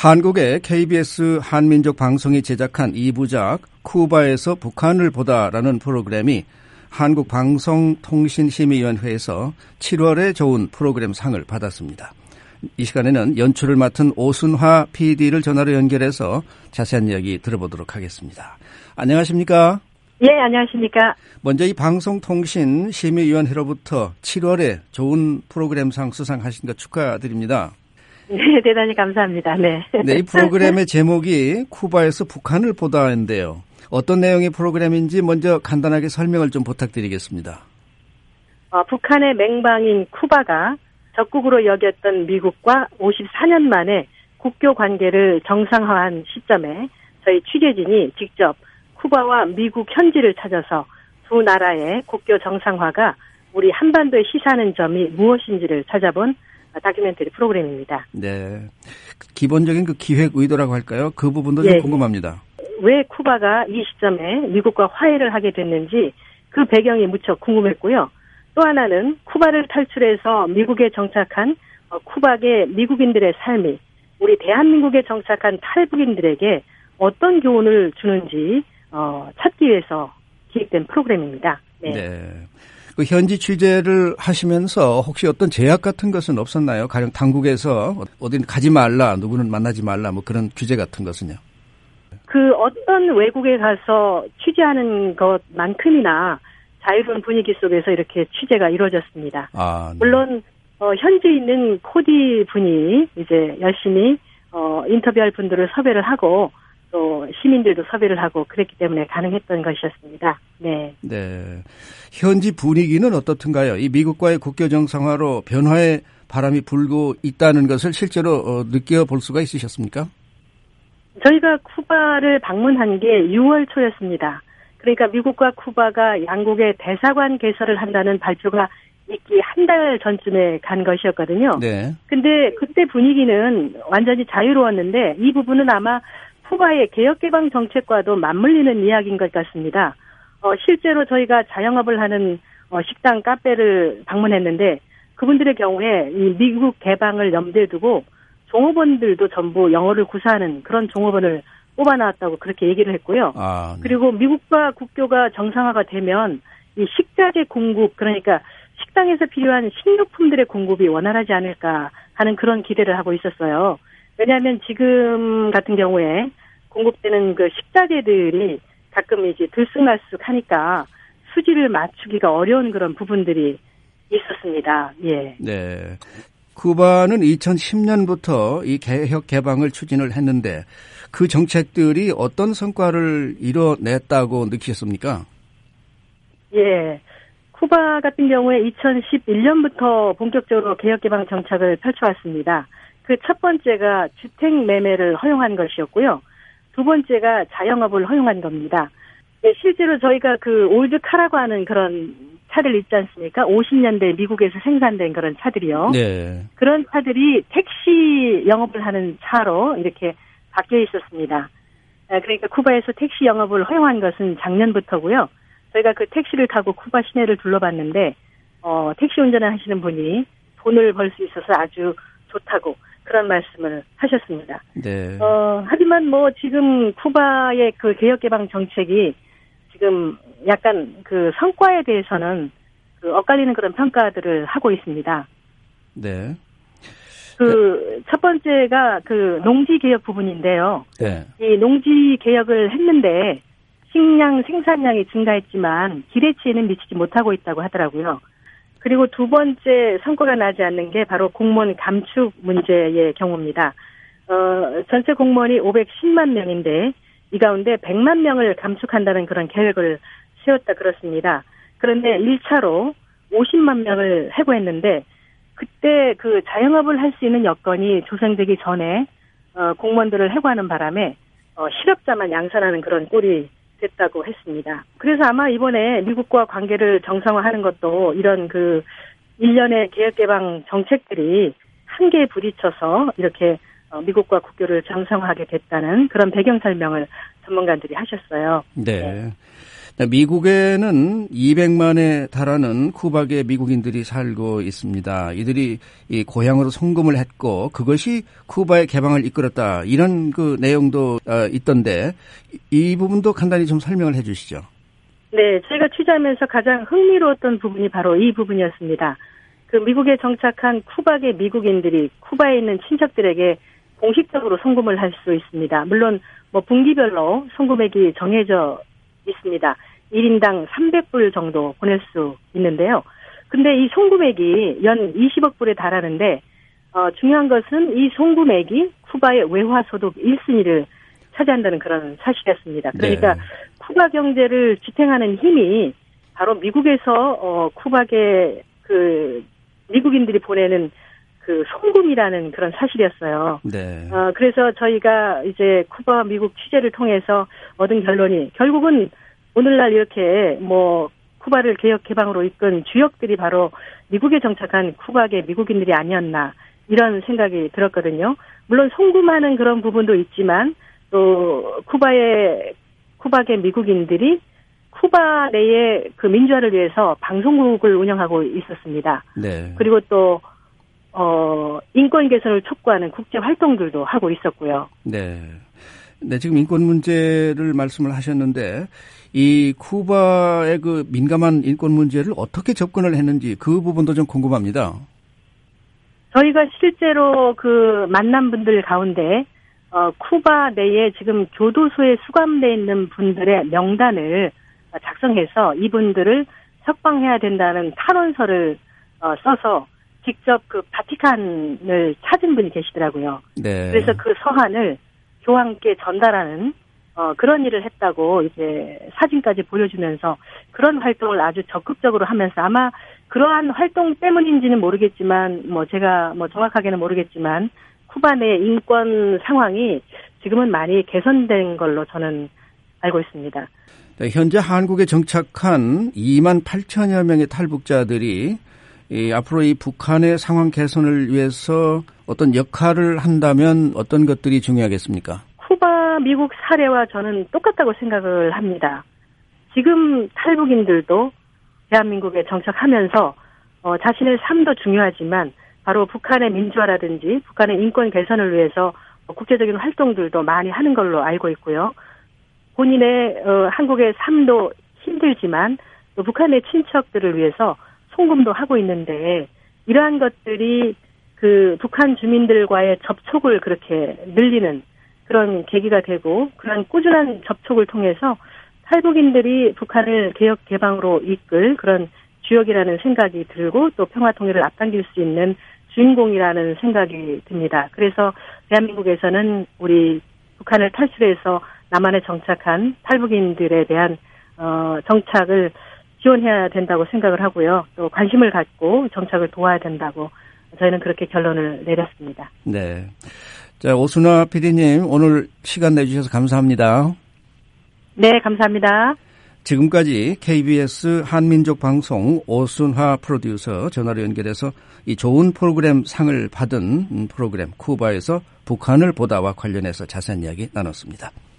한국의 KBS 한민족 방송이 제작한 2부작 쿠바에서 북한을 보다라는 프로그램이 한국방송통신심의위원회에서 7월에 좋은 프로그램 상을 받았습니다. 이 시간에는 연출을 맡은 오순화 PD를 전화로 연결해서 자세한 이야기 들어보도록 하겠습니다. 안녕하십니까? 예, 안녕하십니까? 먼저 이 방송통신심의위원회로부터 7월에 좋은 프로그램상 수상하신 것 축하드립니다. 네, 대단히 감사합니다. 네. 네, 이 프로그램의 제목이 쿠바에서 북한을 보다인데요. 어떤 내용의 프로그램인지 먼저 간단하게 설명을 좀 부탁드리겠습니다. 북한의 맹방인 쿠바가 적국으로 여겼던 미국과 54년 만에 국교 관계를 정상화한 시점에 저희 취재진이 직접 쿠바와 미국 현지를 찾아서 두 나라의 국교 정상화가 우리 한반도에 시사하는 점이 무엇인지를 찾아본 다큐멘터리 프로그램입니다. 네, 기본적인 그 기획 의도라고 할까요? 그 부분도 좀 궁금합니다. 왜 쿠바가 이 시점에 미국과 화해를 하게 됐는지 그 배경이 무척 궁금했고요. 또 하나는 쿠바를 탈출해서 미국에 정착한 쿠바계 미국인들의 삶이 우리 대한민국에 정착한 탈북인들에게 어떤 교훈을 주는지 찾기 위해서 기획된 프로그램입니다. 네. 네. 그 현지 취재를 하시면서 혹시 어떤 제약 같은 것은 없었나요? 가령 당국에서 어디는 가지 말라, 누구는 만나지 말라, 뭐 그런 규제 같은 것은요? 그 어떤 외국에 가서 취재하는 것만큼이나 자유로운 분위기 속에서 이렇게 취재가 이루어졌습니다. 네. 물론 현지에 있는 코디 분이 이제 열심히 인터뷰할 분들을 섭외를 하고 또 시민들도 섭외를 하고 그랬기 때문에 가능했던 것이었습니다. 네. 네. 현지 분위기는 어떻든가요? 이 미국과의 국교 정상화로 변화의 바람이 불고 있다는 것을 실제로 느껴볼 수가 있으셨습니까? 저희가 쿠바를 방문한 게 6월 초였습니다. 그러니까 미국과 쿠바가 양국의 대사관 개설을 한다는 발표가 있기 한 달 전쯤에 간 것이었거든요. 네. 근데 그때 분위기는 완전히 자유로웠는데 이 부분은 아마 쿠바의 개혁개방 정책과도 맞물리는 이야기인 것 같습니다. 실제로 저희가 자영업을 하는 식당, 카페를 방문했는데 그분들의 경우에 이 미국 개방을 염두에 두고 종업원들도 전부 영어를 구사하는 그런 종업원을 뽑아놨다고 그렇게 얘기를 했고요. 네. 그리고 미국과 국교가 정상화가 되면 이 식자재 공급, 그러니까 식당에서 필요한 식료품들의 공급이 원활하지 않을까 하는 그런 기대를 하고 있었어요. 왜냐하면 지금 같은 경우에 공급되는 그 식자재들이 가끔 이제 들쑥날쑥하니까 수지를 맞추기가 어려운 그런 부분들이 있었습니다. 예. 네. 쿠바는 2010년부터 이 개혁 개방을 추진을 했는데 그 정책들이 어떤 성과를 이뤄냈다고 느끼셨습니까? 예. 쿠바 같은 경우에 2011년부터 본격적으로 개혁 개방 정책을 펼쳐왔습니다. 그 첫 번째가 주택 매매를 허용한 것이었고요. 두 번째가 자영업을 허용한 겁니다. 네, 실제로 저희가 그 올드카라고 하는 그런 차들 있지 않습니까? 50년대 미국에서 생산된 그런 차들이요. 네. 그런 차들이 택시 영업을 하는 차로 이렇게 바뀌어 있었습니다. 그러니까 쿠바에서 택시 영업을 허용한 것은 작년부터고요. 저희가 그 택시를 타고 쿠바 시내를 둘러봤는데 택시 운전을 하시는 분이 돈을 벌 수 있어서 아주 좋다고 그런 말씀을 하셨습니다. 네. 하지만 뭐 지금 쿠바의 그 개혁개방 정책이 지금 약간 그 성과에 대해서는 그 엇갈리는 그런 평가들을 하고 있습니다. 네. 그 첫 번째가 그 농지 개혁 부분인데요. 네. 이 농지 개혁을 했는데 식량 생산량이 증가했지만 기대치에는 미치지 못하고 있다고 하더라고요. 그리고 두 번째 성과가 나지 않는 게 바로 공무원 감축 문제의 경우입니다. 전체 공무원이 510만 명인데 이 가운데 100만 명을 감축한다는 그런 계획을 세웠다 그렇습니다. 그런데 1차로 50만 명을 해고했는데 그때 그 자영업을 할 수 있는 여건이 조성되기 전에 공무원들을 해고하는 바람에 실업자만 양산하는 그런 꼴이 됐다고 했습니다. 그래서 아마 이번에 미국과 관계를 정상화하는 것도 이런 그 일련의 개혁개방 정책들이 한계에 부딪혀서 이렇게 미국과 국교를 정상화하게 됐다는 그런 배경 설명을 전문가들이 하셨어요. 네. 미국에는 200만에 달하는 쿠바계 미국인들이 살고 있습니다. 이들이 이 고향으로 송금을 했고 그것이 쿠바의 개방을 이끌었다. 이런 그 내용도 있던데 이 부분도 간단히 좀 설명을 해 주시죠. 네, 제가 취재하면서 가장 흥미로웠던 부분이 바로 이 부분이었습니다. 그 미국에 정착한 쿠바계 미국인들이 쿠바에 있는 친척들에게 공식적으로 송금을 할 수 있습니다. 물론 뭐 분기별로 송금액이 정해져 있습니다. 1인당 300불 정도 보낼 수 있는데요. 근데 이 송금액이 연 20억 불에 달하는데 중요한 것은 이 송금액이 쿠바의 외화소득 1순위를 차지한다는 그런 사실이었습니다. 그러니까 네. 쿠바 경제를 지탱하는 힘이 바로 미국에서 쿠바계 그 미국인들이 보내는 그 송금이라는 그런 사실이었어요. 네. 그래서 저희가 이제 쿠바 미국 취재를 통해서 얻은 결론이 결국은 오늘날 이렇게 뭐 쿠바를 개혁 개방으로 이끈 주역들이 바로 미국에 정착한 쿠바계 미국인들이 아니었나 이런 생각이 들었거든요. 물론 송금하는 그런 부분도 있지만 또 쿠바계 미국인들이 쿠바 내의 그 민주화를 위해서 방송국을 운영하고 있었습니다. 네. 그리고 또 인권 개선을 촉구하는 국제 활동들도 하고 있었고요. 네. 네, 지금 인권 문제를 말씀을 하셨는데 이 쿠바의 그 민감한 인권 문제를 어떻게 접근을 했는지 그 부분도 좀 궁금합니다. 저희가 실제로 그 만난 분들 가운데 쿠바 내에 지금 교도소에 수감돼 있는 분들의 명단을 작성해서 이분들을 석방해야 된다는 탄원서를 써서 직접 그 바티칸을 찾은 분이 계시더라고요. 네. 그래서 그 서한을 교황께 전달하는 그런 일을 했다고 이제 사진까지 보여주면서 그런 활동을 아주 적극적으로 하면서 아마 그러한 활동 때문인지는 모르겠지만 제가 정확하게는 모르겠지만 쿠바 내 인권 상황이 지금은 많이 개선된 걸로 저는 알고 있습니다. 네, 현재 한국에 정착한 2만 8천여 명의 탈북자들이 앞으로 이 북한의 상황 개선을 위해서 어떤 역할을 한다면 어떤 것들이 중요하겠습니까? 쿠바, 미국 사례와 저는 똑같다고 생각을 합니다. 지금 탈북인들도 대한민국에 정착하면서 자신의 삶도 중요하지만 바로 북한의 민주화라든지 북한의 인권 개선을 위해서 국제적인 활동들도 많이 하는 걸로 알고 있고요. 본인의 한국의 삶도 힘들지만 또 북한의 친척들을 위해서 송금도 하고 있는데 이러한 것들이 그 북한 주민들과의 접촉을 그렇게 늘리는 그런 계기가 되고 그런 꾸준한 접촉을 통해서 탈북인들이 북한을 개혁 개방으로 이끌 그런 주역이라는 생각이 들고 또 평화 통일을 앞당길 수 있는 주인공이라는 생각이 듭니다. 그래서 대한민국에서는 우리 북한을 탈출해서 남한에 정착한 탈북인들에 대한 정착을 지원해야 된다고 생각을 하고요. 또 관심을 갖고 정착을 도와야 된다고 저희는 그렇게 결론을 내렸습니다. 네. 자, 오순화 PD님 오늘 시간 내주셔서 감사합니다. 네, 감사합니다. 지금까지 KBS 한민족 방송 오순화 프로듀서 전화로 연결해서 이 좋은 프로그램 상을 받은 프로그램 쿠바에서 북한을 보다와 관련해서 자세한 이야기 나눴습니다.